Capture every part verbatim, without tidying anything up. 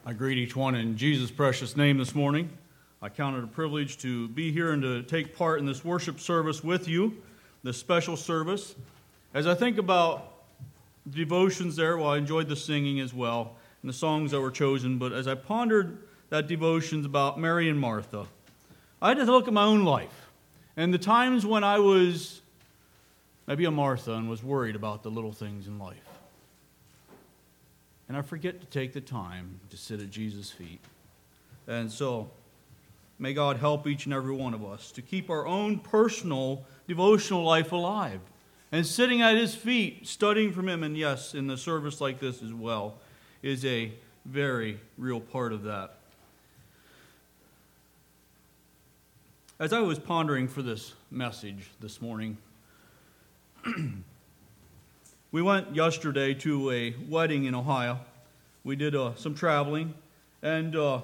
I greet each one in Jesus' precious name this morning. I count it a privilege to be here and to take part in this worship service with you, this special service. As I think about devotions there, well, I enjoyed the singing as well and the songs that were chosen, but as I pondered that devotions about Mary and Martha, I had to look at my own life and the times when I was maybe a Martha and was worried about the little things in life. And I forget to take the time to sit at Jesus' feet. And so, may God help each and every one of us to keep our own personal devotional life alive. And sitting at His feet, studying from Him, and yes, in the service like this as well, is a very real part of that. As I was pondering for this message this morning, we went yesterday to a wedding in Ohio. We did uh, some traveling, and uh,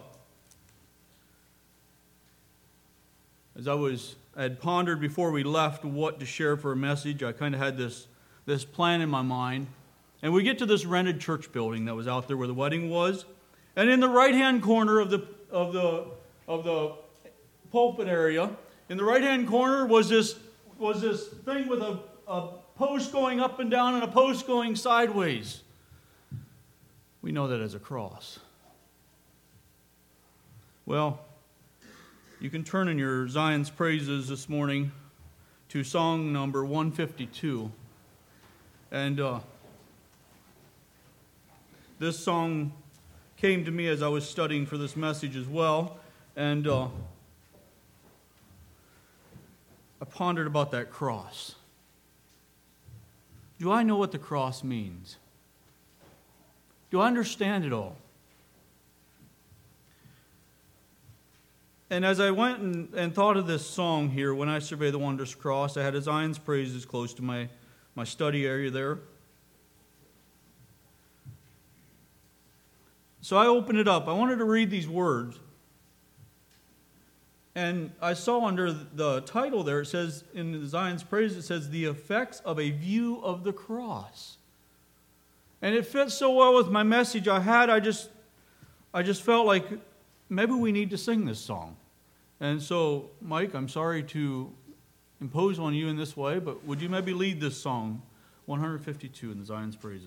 as I was, I had pondered before we left what to share for a message. I kind of had this this plan in my mind, and we get to this rented church building that was out there where the wedding was, and in the right-hand corner of the of the of the pulpit area, in the right-hand corner was this was this thing with a, a post going up and down and a post going sideways. We know that as a cross. Well, you can turn in your Zion's Praises this morning to song number one fifty-two. And uh, this song came to me as I was studying for this message as well. And uh, I pondered about that cross. Do I know what the cross means? Do I understand it all? And as I went and, and thought of this song here, When I Survey the Wondrous Cross, I had a Zion's Praises close to my, my study area there. So I opened it up. I wanted to read these words. And I saw under the title there, it says, in the Zion's Praise, it says, The Effects of a View of the Cross. And it fits so well with my message I had, I just, I just felt like maybe we need to sing this song. And so, Mike, I'm sorry to impose on you in this way, but would you maybe lead this song, one fifty-two in the Zion's Praises?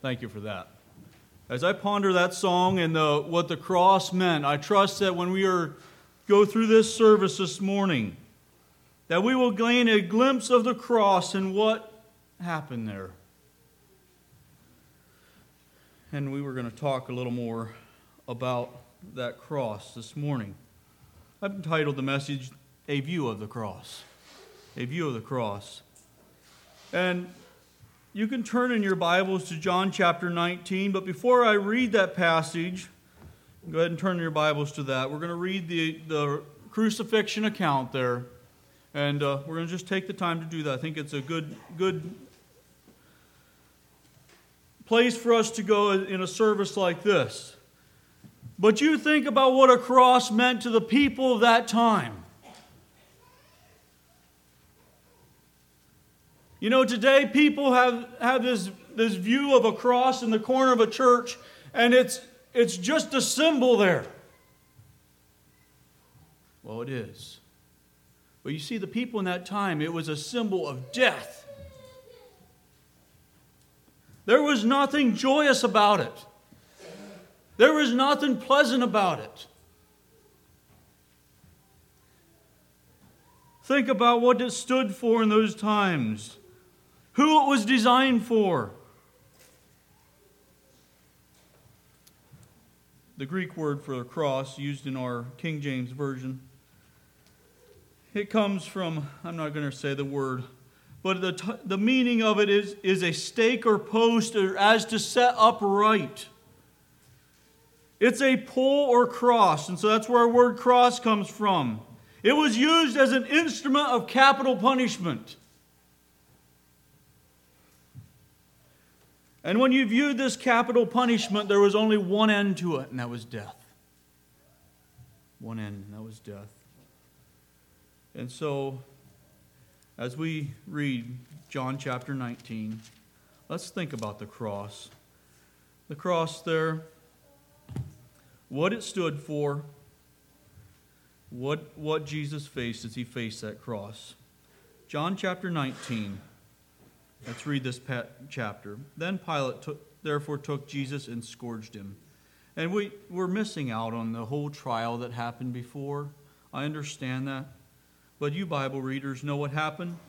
Thank you for that. As I ponder that song and the, what the cross meant, I trust that when we are go through this service this morning, that we will gain a glimpse of the cross and what happened there. And we were going to talk a little more about that cross this morning. I've entitled the message, A View of the Cross. A View of the Cross. And you can turn in your Bibles to John chapter nineteen, but before I read that passage, go ahead and turn your Bibles to that. We're going to read the, the crucifixion account there, and uh, we're going to just take the time to do that. I think it's a good, good place for us to go in a service like this. But you think about what a cross meant to the people of that time. You know, today people have, have this, this view of a cross in the corner of a church, and it's, it's just a symbol there. Well, it is. But you see, the people in that time, it was a symbol of death. There was nothing joyous about it. There was nothing pleasant about it. Think about what it stood for in those times. Who it was designed for. The Greek word for a cross used in our King James Version, it comes from, I'm not going to say the word, but the, t- the meaning of it is, is a stake or post or as to set upright. It's a pole or cross, and so that's where our word cross comes from. It was used as an instrument of capital punishment. And when you viewed this capital punishment, there was only one end to it, and that was death. One end, and that was death. And so, as we read John chapter nineteen, let's think about the cross. The cross there, what it stood for, what, what Jesus faced as he faced that cross. John chapter nineteen. Let's read this chapter. Then Pilate took, therefore took Jesus and scourged him. And we, we're missing out on the whole trial that happened before. I understand that. But you Bible readers know what happened.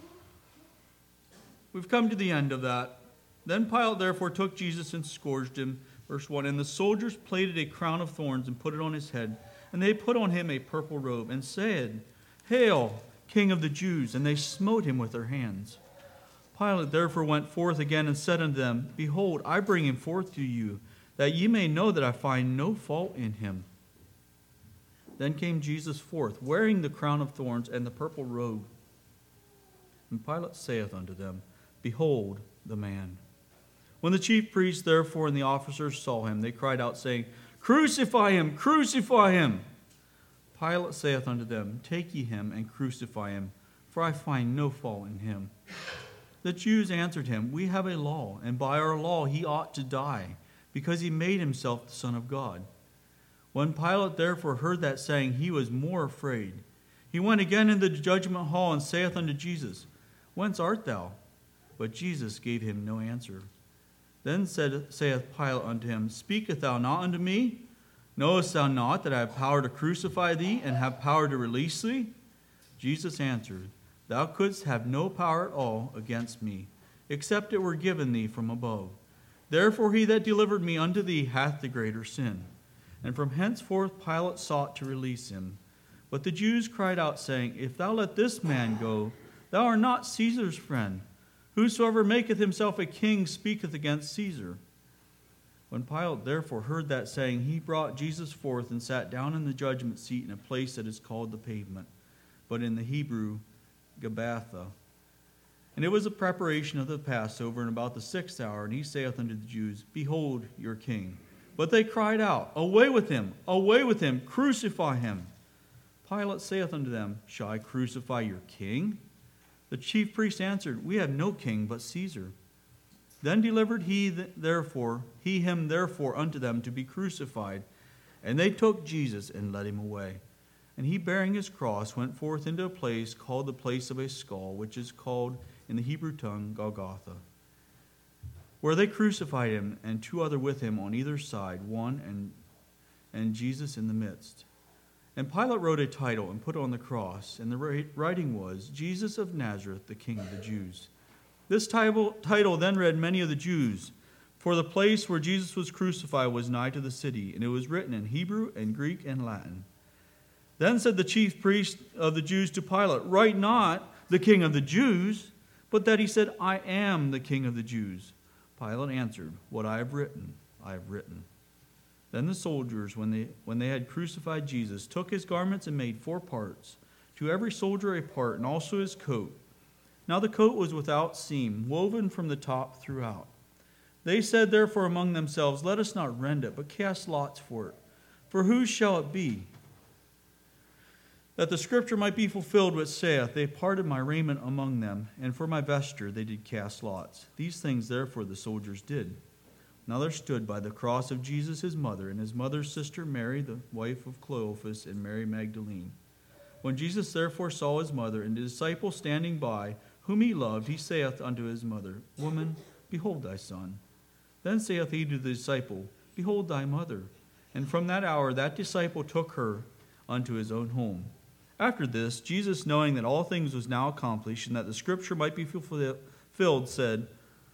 We've come to the end of that. Then Pilate therefore took Jesus and scourged him. Verse one, and the soldiers plaited a crown of thorns and put it on his head. And they put on him a purple robe and said, Hail, King of the Jews! And they smote him with their hands. Pilate therefore went forth again and said unto them, Behold, I bring him forth to you, that ye may know that I find no fault in him. Then came Jesus forth, wearing the crown of thorns and the purple robe. And Pilate saith unto them, Behold the man. When the chief priests therefore and the officers saw him, they cried out, saying, Crucify him, crucify him. Pilate saith unto them, Take ye him and crucify him, for I find no fault in him. The Jews answered him, We have a law, and by our law he ought to die, because he made himself the Son of God. When Pilate therefore heard that saying, he was more afraid. He went again into the judgment hall, and saith unto Jesus, Whence art thou? But Jesus gave him no answer. Then said, saith Pilate unto him, Speakest thou not unto me? Knowest thou not that I have power to crucify thee, and have power to release thee? Jesus answered, Thou couldst have no power at all against me, except it were given thee from above. Therefore he that delivered me unto thee hath the greater sin. And from henceforth Pilate sought to release him. But the Jews cried out, saying, If thou let this man go, thou art not Caesar's friend. Whosoever maketh himself a king speaketh against Caesar. When Pilate therefore heard that saying, he brought Jesus forth and sat down in the judgment seat in a place that is called the Pavement, but in the Hebrew, Gabbatha. And it was the preparation of the Passover, and about the sixth hour, and he saith unto the Jews, Behold your king. But they cried out, Away with him, away with him, crucify him. Pilate saith unto them, Shall I crucify your king? The chief priests answered, We have no king but Caesar. Then delivered he therefore he him therefore unto them to be crucified. And they took Jesus and led him away. And he, bearing his cross, went forth into a place called the place of a skull, which is called in the Hebrew tongue Golgotha. where they crucified him, and two other with him on either side, one and, and Jesus in the midst. And Pilate wrote a title and put it on the cross, and the writing was, Jesus of Nazareth, the King of the Jews. This title, title then read many of the Jews, for the place where Jesus was crucified was nigh to the city, and it was written in Hebrew and Greek and Latin. Then said the chief priest of the Jews to Pilate, write not the King of the Jews, but that he said, I am the King of the Jews. Pilate answered, what I have written, I have written. Then the soldiers, when they, when they had crucified Jesus, took his garments and made four parts, to every soldier a part, and also his coat. Now the coat was without seam, woven from the top throughout. They said therefore among themselves, let us not rend it, but cast lots for it. For whose shall it be? That the scripture might be fulfilled which saith, they parted my raiment among them, and for my vesture they did cast lots. These things therefore the soldiers did. Now there stood by the cross of Jesus his mother, and his mother's sister Mary, the wife of Clopas, and Mary Magdalene. When Jesus therefore saw his mother, and the disciple standing by, whom he loved, he saith unto his mother, Woman, behold thy son. Then saith he to the disciple, Behold thy mother. And from that hour that disciple took her unto his own home. After this, Jesus, knowing that all things was now accomplished, and that the scripture might be fulfilled, said,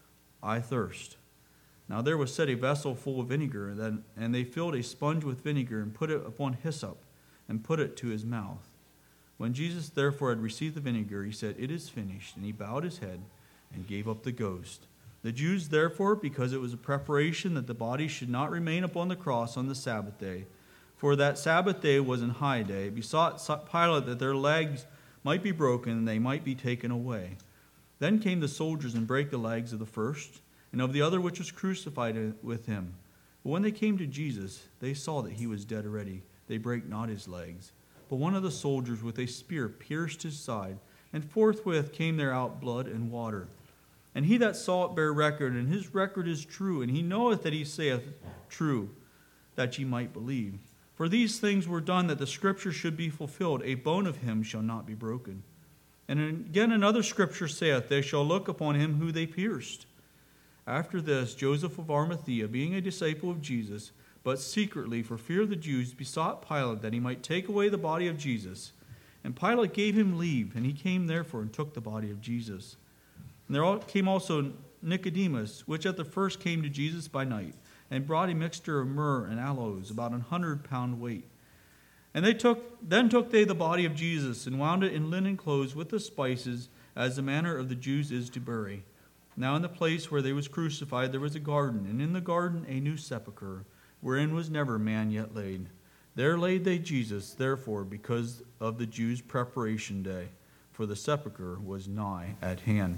I thirst. Now there was set a vessel full of vinegar, and they filled a sponge with vinegar, and put it upon hyssop, and put it to his mouth. When Jesus therefore had received the vinegar, he said, It is finished. And he bowed his head, and gave up the ghost. The Jews therefore, because it was a preparation that the body should not remain upon the cross on the Sabbath day, for that Sabbath day was an high day, besought Pilate that their legs might be broken, and they might be taken away. Then came the soldiers and brake the legs of the first, and of the other which was crucified with him. But when they came to Jesus, they saw that he was dead already. They brake not his legs. But one of the soldiers with a spear pierced his side, and forthwith came there out blood and water. And he that saw it bare record, and his record is true, and he knoweth that he saith true, that ye might believe. For these things were done that the scripture should be fulfilled, a bone of him shall not be broken. And again another scripture saith, They shall look upon him who they pierced. After this, Joseph of Arimathea, being a disciple of Jesus, but secretly for fear of the Jews, besought Pilate that he might take away the body of Jesus. And Pilate gave him leave, and he came therefore and took the body of Jesus. And there came also Nicodemus, which at the first came to Jesus by night, and brought a mixture of myrrh and aloes, about an hundred pound weight. And they took then took they the body of Jesus, and wound it in linen clothes with the spices, as the manner of the Jews is to bury. Now in the place where they was crucified there was a garden, and in the garden a new sepulchre, wherein was never man yet laid. There laid they Jesus, therefore, because of the Jews' preparation day, for the sepulchre was nigh at hand.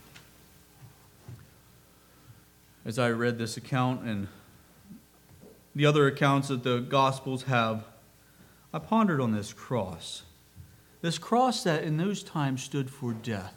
As I read this account and the other accounts that the Gospels have, I pondered on this cross. This cross that in those times stood for death.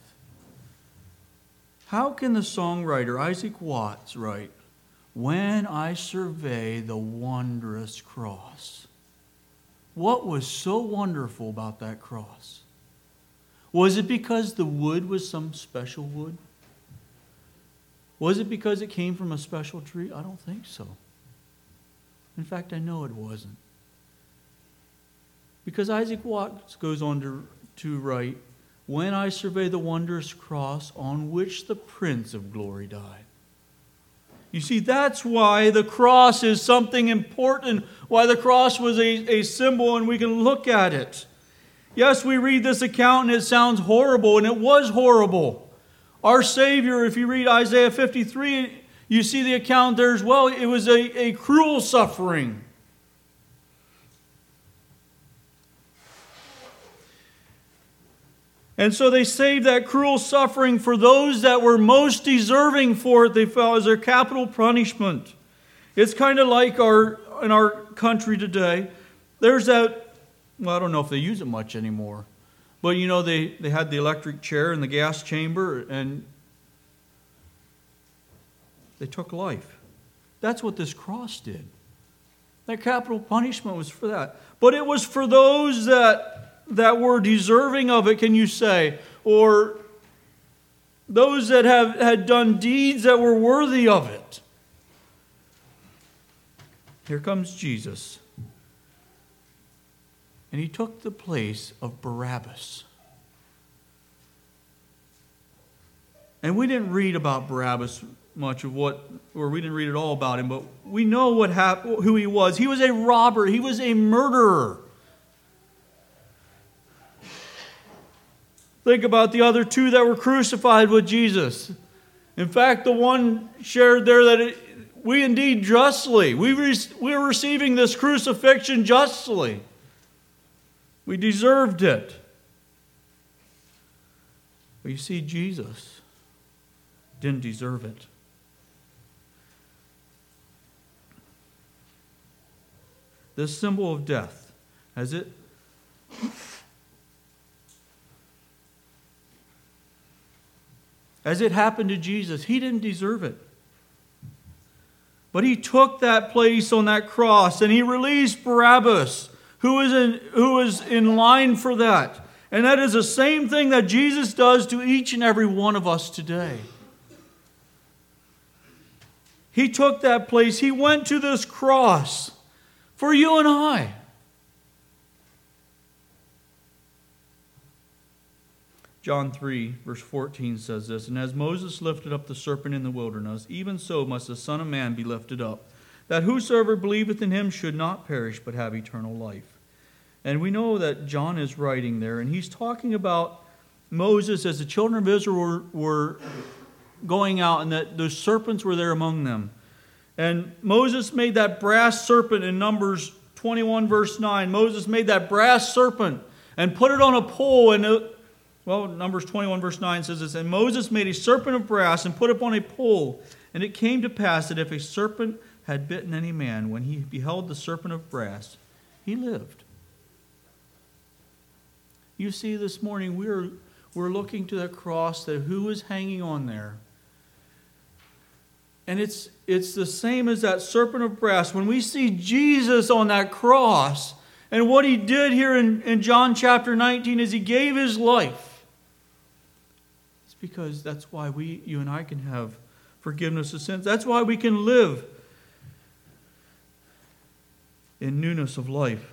How can the songwriter Isaac Watts write, When I survey the wondrous cross? What was so wonderful about that cross? Was it because the wood was some special wood? Was it because it came from a special tree? I don't think so. In fact, I know it wasn't. Because Isaac Watts goes on to, to write, When I survey the wondrous cross on which the Prince of Glory died. You see, that's why the cross is something important, why the cross was a, a symbol, and we can look at it. Yes, we read this account and it sounds horrible, and it was horrible. Our Savior, if you read Isaiah fifty-three, you see the account there as well. It was a, a cruel suffering. And so they saved that cruel suffering for those that were most deserving for it, they felt, as their capital punishment. It's kind of like our in our country today. There's that, well, I don't know if they use it much anymore. But, you know, they, they had the electric chair in the gas chamber, and they took life. That's what this cross did. That capital punishment was for that. But it was for those that, that were deserving of it, can you say, or those that have had done deeds that were worthy of it. Here comes Jesus. And he took the place of Barabbas. And we didn't read about Barabbas much of what, or we didn't read at all about him, but we know what happened, who he was. He was a robber. He was a murderer. Think about the other two that were crucified with Jesus. In fact, the one shared there that it, we indeed justly, we re, we are receiving this crucifixion justly. We deserved it. But you see, Jesus didn't deserve it. This symbol of death, as it as it happened to Jesus, he didn't deserve it. But he took that place on that cross and he released Barabbas, who was in, who was in line for that. And that is the same thing that Jesus does to each and every one of us today. He took that place. He went to this cross for you and I. John three, verse fourteen says this, "And as Moses lifted up the serpent in the wilderness, even so must the Son of Man be lifted up, that whosoever believeth in him should not perish, but have eternal life." And we know that John is writing there, and he's talking about Moses as the children of Israel were, were going out, and that the serpents were there among them. And Moses made that brass serpent in Numbers twenty-one, verse nine. Moses made that brass serpent and put it on a pole, and it, well, Numbers twenty-one, verse nine says this, "And Moses made a serpent of brass and put it upon a pole. And it came to pass that if a serpent had bitten any man, when he beheld the serpent of brass, he lived." You see, this morning we're, we're looking to the cross, that who is hanging on there. And it's, it's the same as that serpent of brass. When we see Jesus on that cross, and what he did here in, in John chapter nineteen is he gave his life. It's because that's why we, you and I can have forgiveness of sins. That's why we can live in newness of life.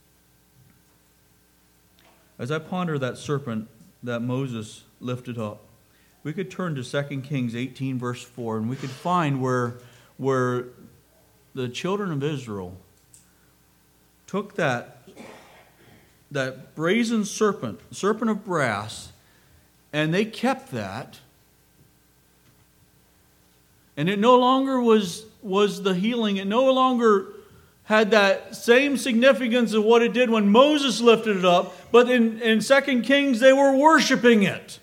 As I ponder that serpent that Moses lifted up, we could turn to Second Kings eighteen, verse four, and we could find where, where the children of Israel took that, that brazen serpent, serpent of brass, and they kept that. And it no longer was, was the healing. It no longer had that same significance of what it did when Moses lifted it up. But in, in Second Kings, they were worshiping it.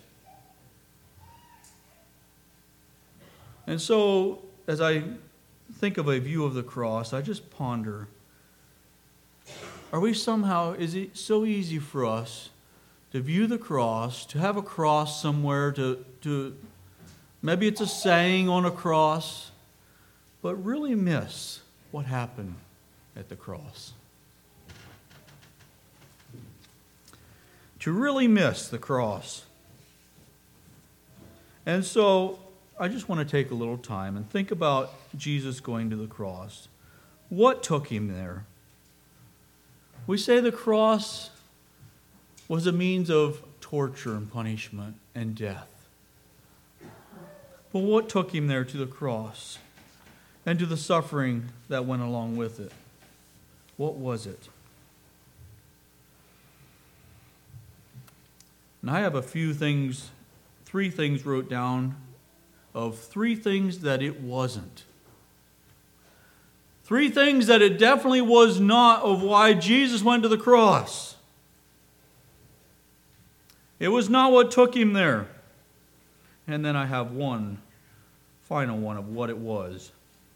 And so, as I think of a view of the cross, I just ponder, are we somehow, is it so easy for us to view the cross, to have a cross somewhere, to, to maybe it's a saying on a cross, but really miss what happened at the cross? To really miss the cross. And so, I just want to take a little time and think about Jesus going to the cross. What took him there? We say the cross was a means of torture and punishment and death. But what took him there to the cross and to the suffering that went along with it? What was it? And I have a few things, three things wrote down of three things that it wasn't. Three things that it definitely was not of why Jesus went to the cross. It was not what took him there. And then I have one final one of what it was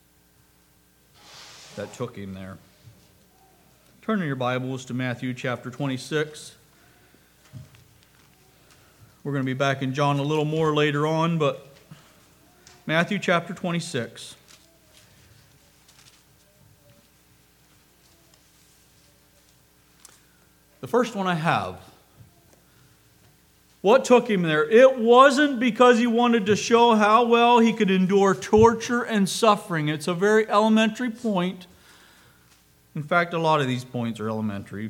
that took him there. Turn in your Bibles to Matthew chapter twenty-six. We're going to be back in John a little more later on, but Matthew chapter twenty-six. The first one I have What took him there? It wasn't because he wanted to show how well he could endure torture and suffering. It's a very elementary point. In fact, a lot of these points are elementary.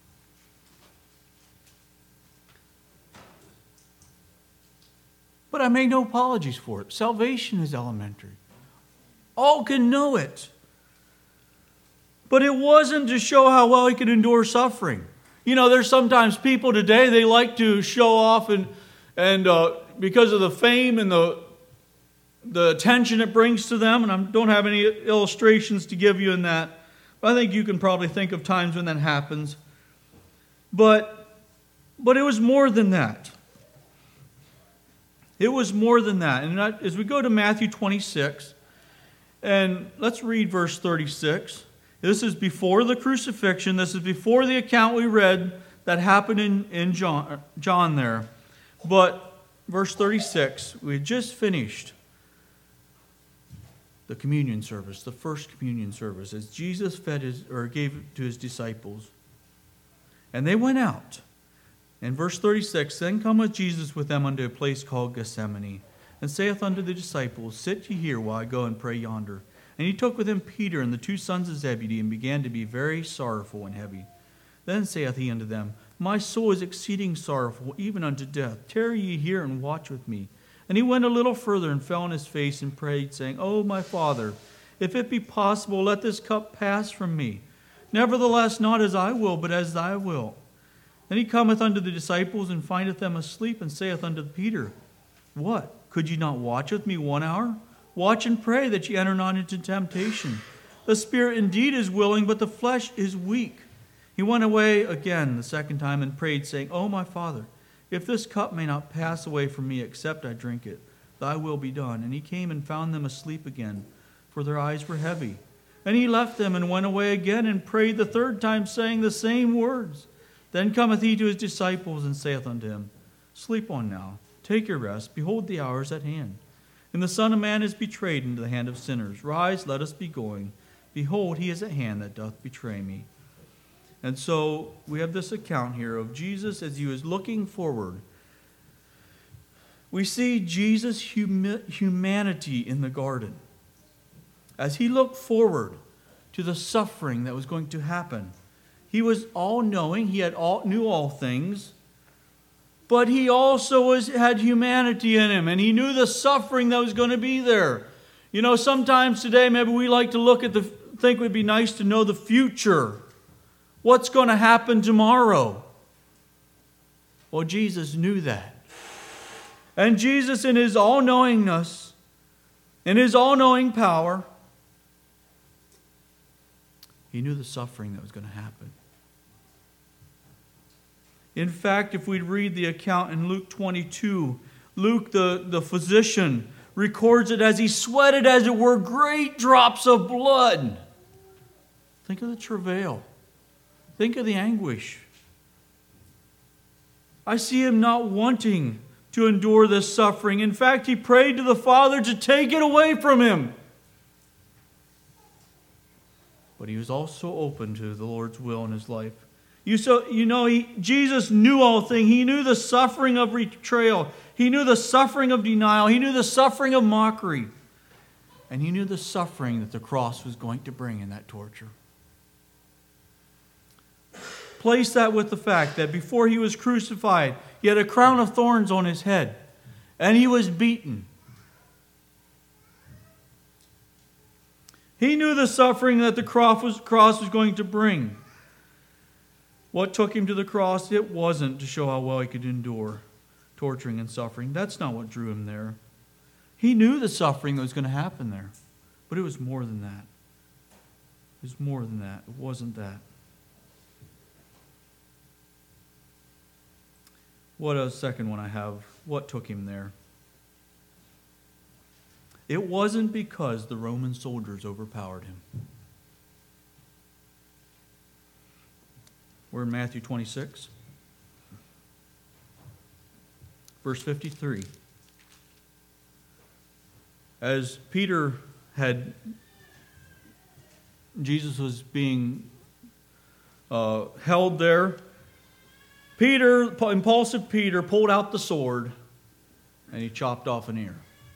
But I make no apologies for it. Salvation is elementary. All can know it. But it wasn't to show how well he could endure suffering. You know, there's sometimes people today, they like to show off and, and uh, because of the fame and the, the attention it brings to them, and I don't have any illustrations to give you in that, but I think you can probably think of times when that happens. But, but it was more than that. It was more than that. And as we go to Matthew twenty-six, and let's read verse thirty-six. This is before the crucifixion. This is before the account we read that happened in, in John, John there. But verse thirty-six, we had just finished the communion service, the first communion service, as Jesus fed his, or gave it to his disciples. And they went out. In verse thirty-six, then cometh Jesus with them unto a place called Gethsemane, and saith unto the disciples, sit ye here while I go and pray yonder. And he took with him Peter and the two sons of Zebedee, and began to be very sorrowful and heavy. Then saith he unto them, my soul is exceeding sorrowful, even unto death. Tarry ye here and watch with me. And he went a little further and fell on his face and prayed, saying, O my Father, if it be possible, let this cup pass from me. Nevertheless, not as I will, but as thy will. Then he cometh unto the disciples, and findeth them asleep, and saith unto Peter, what? Could ye not watch with me one hour? Watch and pray that ye enter not into temptation. The spirit indeed is willing, but the flesh is weak. He went away again the second time and prayed, saying, O my Father, if this cup may not pass away from me, except I drink it, thy will be done. And he came and found them asleep again, for their eyes were heavy. And he left them and went away again and prayed the third time, saying the same words. Then cometh he to his disciples and saith unto him, sleep on now, take your rest, behold the hour is at hand. And the Son of Man is betrayed into the hand of sinners. Rise, let us be going. Behold, he is at hand that doth betray me. And so we have this account here of Jesus as he was looking forward. We see Jesus' humi- humanity in the garden. As he looked forward to the suffering that was going to happen. He was all-knowing. He had all, knew all things. But he also was, had humanity in him, and he knew the suffering that was going to be there. You know, sometimes today maybe we like to look at the, think it would be nice to know the future. What's going to happen tomorrow? Well, Jesus knew that. And Jesus, in his all-knowingness, in his all-knowing power, he knew the suffering that was going to happen. In fact, if we read the account in Luke twenty-two, Luke, the, the physician, records it as he sweated, as it were, great drops of blood. Think of the travail. Think of the anguish. I see him not wanting to endure this suffering. In fact, he prayed to the Father to take it away from him. But he was also open to the Lord's will in his life. You, so, you know, he, Jesus knew all things. He knew the suffering of betrayal. He knew the suffering of denial. He knew the suffering of mockery. And he knew the suffering that the cross was going to bring in that torture. Place that with the fact that before he was crucified, he had a crown of thorns on his head. And he was beaten. He knew the suffering that the cross was, cross was going to bring. What took him to the cross? It wasn't to show how well he could endure torturing and suffering. That's not what drew him there. He knew the suffering that was going to happen there. But it was more than that. It was more than that. It wasn't that. What a second one I have. What took him there? It wasn't because the Roman soldiers overpowered him. We're in Matthew twenty-six, verse fifty-three. As Peter had, Jesus was being uh, held there, Peter, impulsive Peter, pulled out the sword and he chopped off an ear.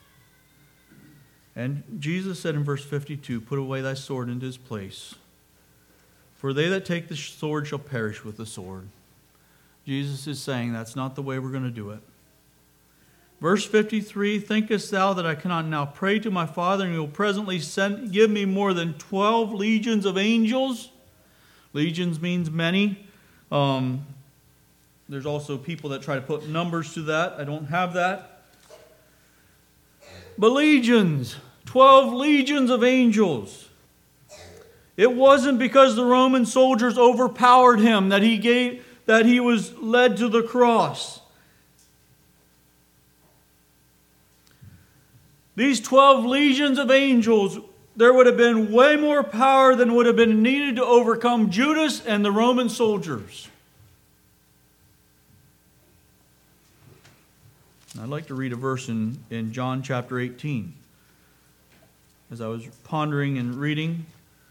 And Jesus said in verse fifty-two, "Put away thy sword into his place. For they that take the sword shall perish with the sword." Jesus is saying that's not the way we're going to do it. Verse fifty-three, "Thinkest thou that I cannot now pray to my Father, and he will presently send, give me more than twelve legions of angels?" Legions means many. Um, there's also people that try to put numbers to that. I don't have that. But legions, twelve legions of angels. It wasn't because the Roman soldiers overpowered him that he gave, that he was led to the cross. These twelve legions of angels, there would have been way more power than would have been needed to overcome Judas and the Roman soldiers. I'd like to read a verse in, in John chapter eighteen. As I was pondering and reading,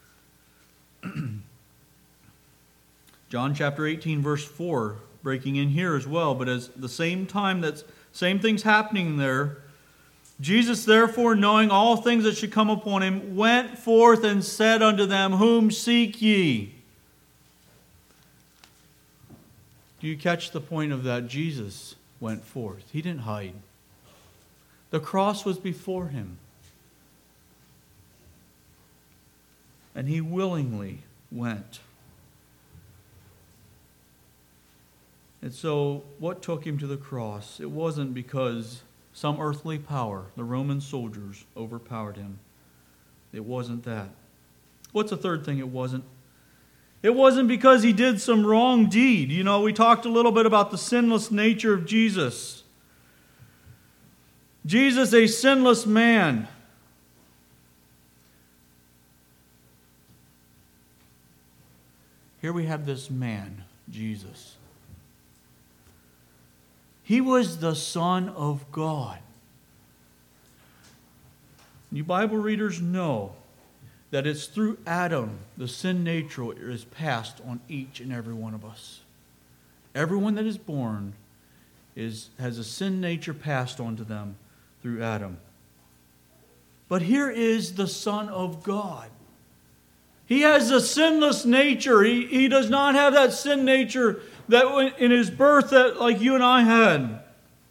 John chapter eighteen, verse four, breaking in here as well. But as the same time, that same thing's happening there. Jesus, therefore, knowing all things that should come upon him, went forth and said unto them, "Whom seek ye?" Do you catch the point of that? Jesus went forth. He didn't hide. The cross was before him. And he willingly went. And so, what took him to the cross? It wasn't because some earthly power, the Roman soldiers, overpowered him. It wasn't that. What's the third thing it wasn't? It wasn't because he did some wrong deed. You know, we talked a little bit about the sinless nature of Jesus. Jesus, a sinless man. Here we have this man, Jesus. He was the Son of God. You Bible readers know that it's through Adam the sin nature is passed on each and every one of us. Everyone that is born is, has a sin nature passed on to them through Adam. But here is the Son of God. He has a sinless nature. He, he does not have that sin nature that in his birth that like you and I had.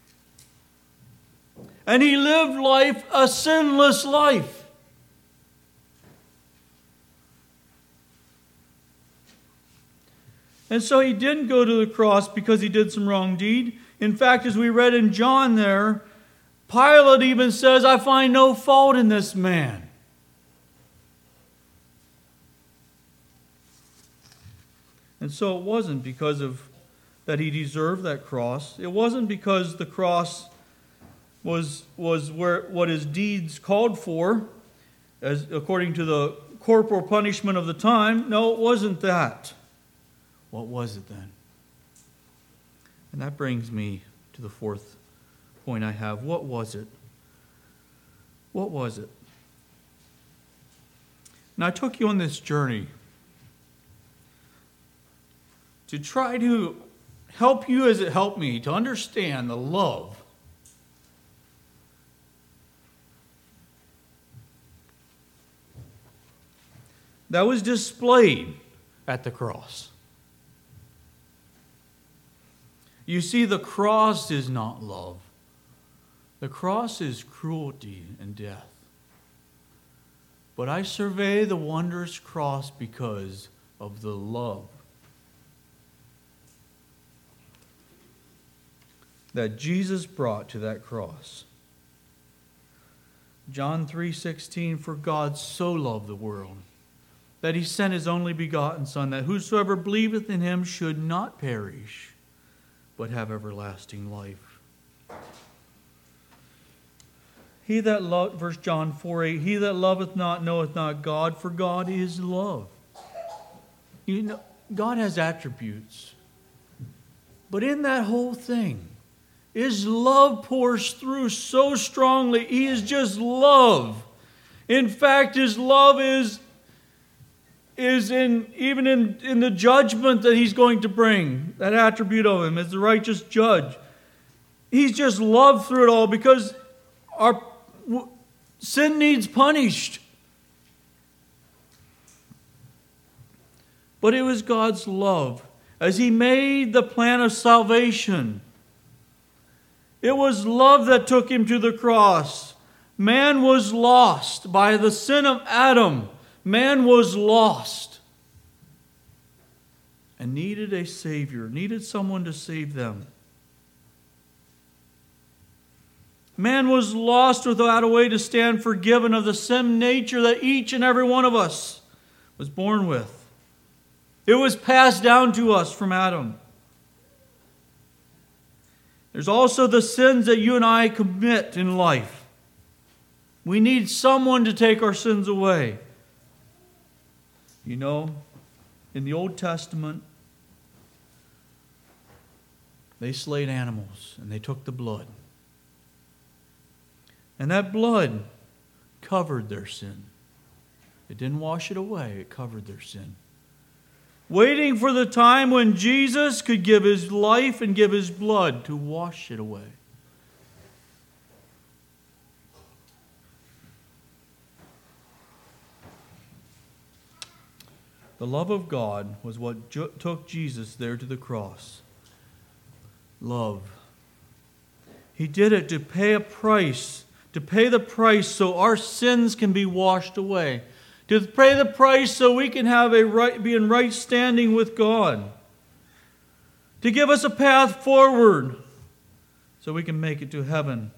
And he lived life, a sinless life. And so he didn't go to the cross because he did some wrong deed. In fact, as we read in John there, Pilate even says, "I find no fault in this man." And so it wasn't because of that he deserved that cross. It wasn't because the cross was, was where, what his deeds called for, as according to the corporal punishment of the time. No, it wasn't that. What was it then? And that brings me to the fourth point I have. What was it? What was it? Now, I took you on this journey to try to help you as it helped me to understand the love that was displayed at the cross. You see, the cross is not love. The cross is cruelty and death. But I survey the wondrous cross because of the love that Jesus brought to that cross. John three sixteen, "For God so loved the world, that he sent his only begotten Son, that whosoever believeth in him should not perish, but have everlasting life." He that loved, First John four eight, "He that loveth not knoweth not God, for God is love." You know, God has attributes. But in that whole thing, his love pours through so strongly. He is just love. In fact, his love is is in even in, in the judgment that he's going to bring, that attribute of him as the righteous judge. He's just loved through it all because our sin needs punished. But it was God's love as he made the plan of salvation. It was love that took him to the cross. Man was lost by the sin of Adam. Man was lost and needed a Savior, needed someone to save them. Man was lost without a way to stand forgiven of the sin nature that each and every one of us was born with. It was passed down to us from Adam. There's also the sins that you and I commit in life. We need someone to take our sins away. You know, in the Old Testament, they slayed animals and they took the blood. And that blood covered their sin. It didn't wash it away, it covered their sin. Waiting for the time when Jesus could give his life and give his blood to wash it away. The love of God was what ju- took Jesus there to the cross. Love. He did it to pay a price, to pay the price so our sins can be washed away. To pay the price so we can have a right, be in right standing with God. To give us a path forward so we can make it to heaven.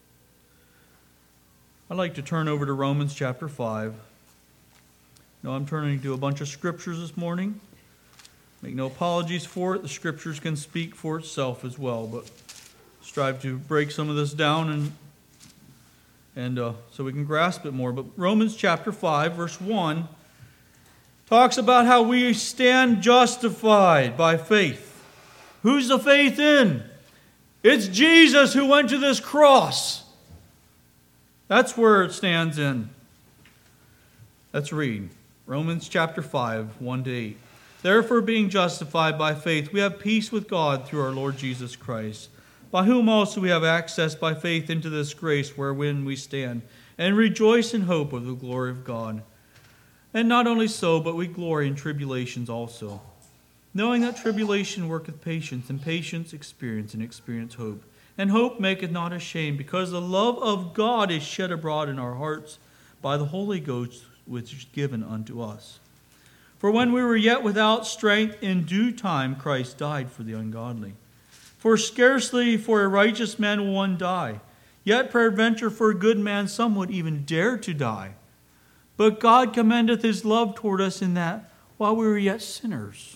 I'd like to turn over to Romans chapter five. No, I'm turning to a bunch of scriptures this morning. Make no apologies for it. The scriptures can speak for itself as well, but strive to break some of this down and and uh, so we can grasp it more. But Romans chapter five, verse one, talks about how we stand justified by faith. Who's the faith in? It's Jesus who went to this cross. That's where it stands in. Let's read. Romans chapter five, one to eight. Therefore, being justified by faith, we have peace with God through our Lord Jesus Christ, by whom also we have access by faith into this grace wherein we stand, and rejoice in hope of the glory of God. And not only so, but we glory in tribulations also, knowing that tribulation worketh patience, and patience experience, and experience hope. And hope maketh not ashamed, because the love of God is shed abroad in our hearts by the Holy Ghost, which is given unto us. For when we were yet without strength, in due time Christ died for the ungodly. For scarcely for a righteous man will one die, yet peradventure for a good man some would even dare to die. But God commendeth his love toward us in that, while we were yet sinners,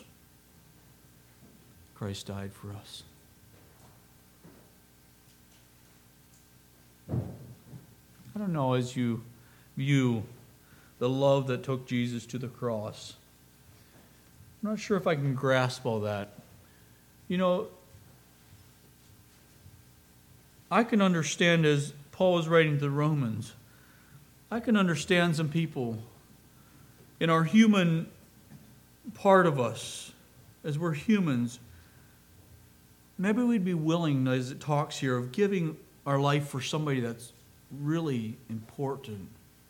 Christ died for us. I don't know, as you view the love that took Jesus to the cross, I'm not sure if I can grasp all that. You know, I can understand, as Paul was writing to the Romans, I can understand some people in our human part of us, as we're humans, maybe we'd be willing, as it talks here, of giving our life for somebody that's really important.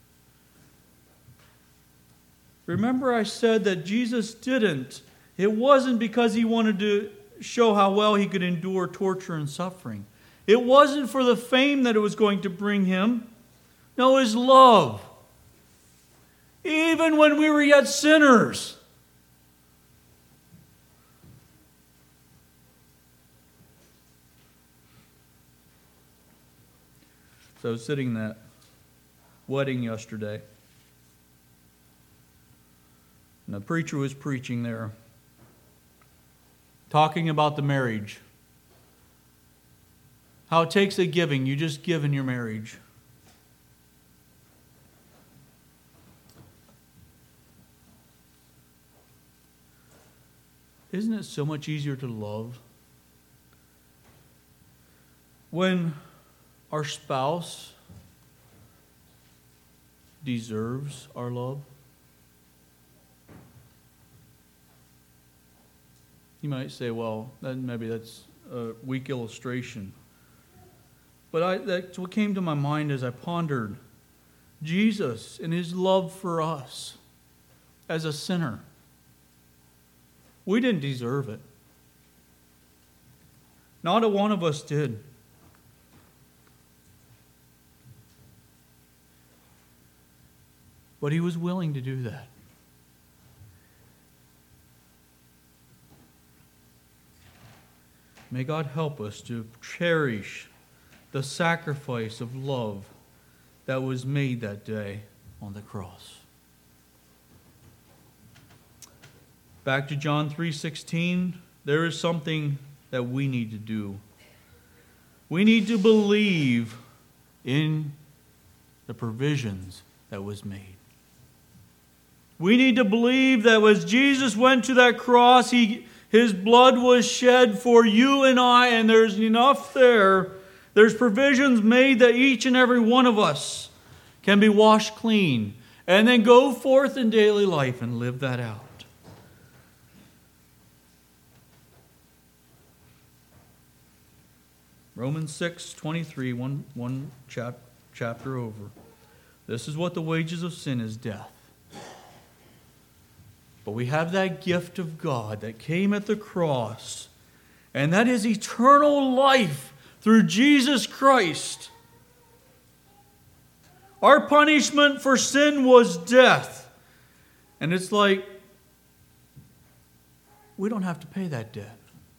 Remember I said that Jesus didn't. It wasn't because he wanted to show how well he could endure torture and suffering. It wasn't for the fame that it was going to bring him. No, his love. Even when we were yet sinners. So I was sitting in that wedding yesterday. And the preacher was preaching there, talking about the marriage. How it takes a giving. You just give in your marriage. Isn't it so much easier to love when our spouse deserves our love? You might say, well, then maybe that's a weak illustration. But I, that's what came to my mind as I pondered Jesus and his love for us as a sinner. We didn't deserve it. Not a one of us did. But he was willing to do that. May God help us to cherish the sacrifice of love that was made that day on the cross. Back to John three sixteen, there is something that we need to do. We need to believe in the provisions that was made. We need to believe that as Jesus went to that cross, he, his blood was shed for you and I, and there's enough there. There's provisions made that each and every one of us can be washed clean and then go forth in daily life and live that out. Romans six twenty-three, one, one chap, chapter over. This is what the wages of sin is, death. But we have that gift of God that came at the cross, and that is eternal life through Jesus Christ. Our punishment for sin was death. And it's like, we don't have to pay that debt.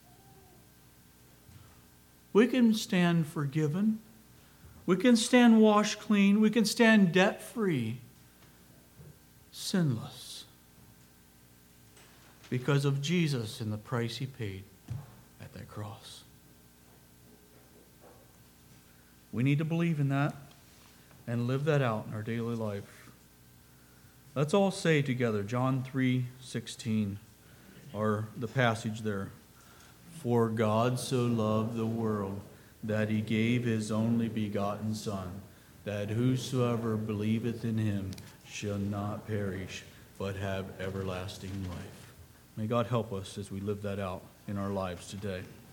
We can stand forgiven. We can stand washed clean. We can stand debt-free, sinless, because of Jesus and the price he paid at that cross. We need to believe in that and live that out in our daily life. Let's all say together, John three sixteen, or the passage there. For God so loved the world that he gave his only begotten Son, that whosoever believeth in him shall not perish, but have everlasting life. May God help us as we live that out in our lives today.